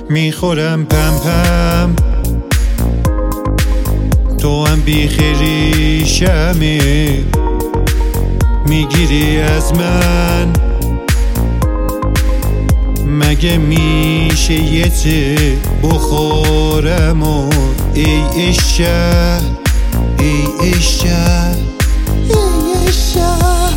میخورم پم پم، تو هم بیخیریشمی، میگیری از من. مگه میشه یه چه بخورم و ای عشق ای عشق ای عشق.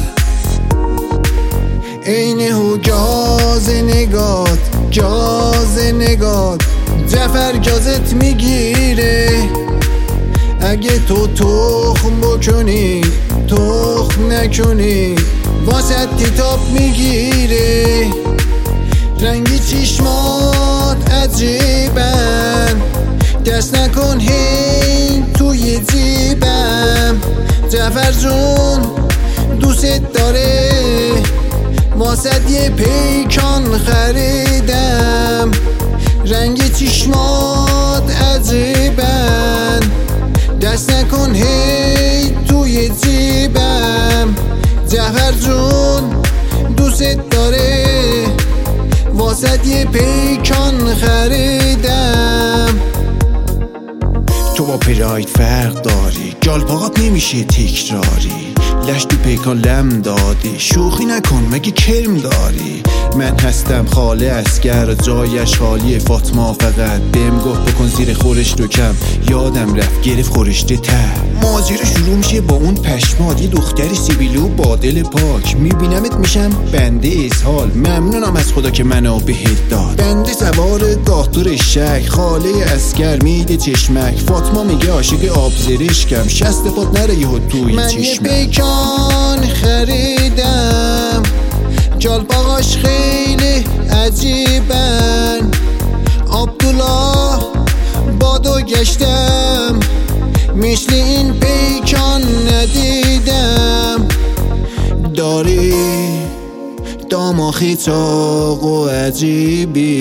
اینه هو گاز نگات گاز نگات جفر گازت میگیره. اگه تو تخم بکنی تخم نکنی واسه تیتاب میگیره. رنگی چشمات عجیبن، دست نکن هی توی جیبم. جعفر جون دوست داره واسه یه پیکان خریدم. رنگی چشمات عجیبن، دست نکن هی توی جیبم. جعفر جون دوست داره واسه یه پیکان خریدم. تو با پراید فرق داری، جالپاقات نمیشه تکراری. لش تو پیکان لم دادی، شوخی نکن مگه کرم داری. من هستم خاله اسگر، جایش خالیه. فاطمه فقط بهم گفت بکن زیر خورش دو کم. یادم رفت گرفت خورشته ته. ماجرا شروع میشه با اون پشمات، یه دختری سیبیلو با دل پاک. میبینمت میشم بنده اسهال، ممنونم از خدا که منو بهت داد. بنده سوار گاهدور شک، خاله اسگر میده چشمک. فاطمه میگه عاشق آب زرشکم، شست پات نره یهو توی چشمک. من یه پیکان خریدم، جالپاقاش خیلی عجیبن. عبدالله بادو گشتم، مثل این پیکان ندیدم. داری دماغی چاق و عجیبی،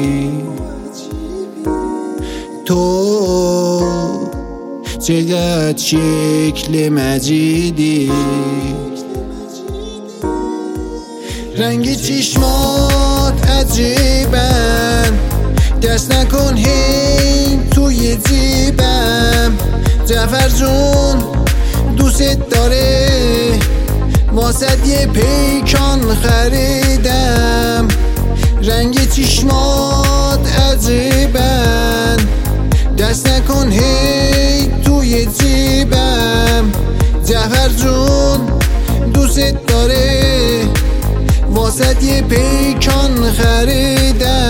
تو چقدر شکل مجیدی. رنگی چشمات عجیبن، دست نکن هی توی جیبم. جعفر جون دوست داره واسه یه پیکان خریدم. رنگی چشمات عجیبن، دست نکن هی توی جیبم. جعفر جون دوست داره واسه یه پیکان خریدم.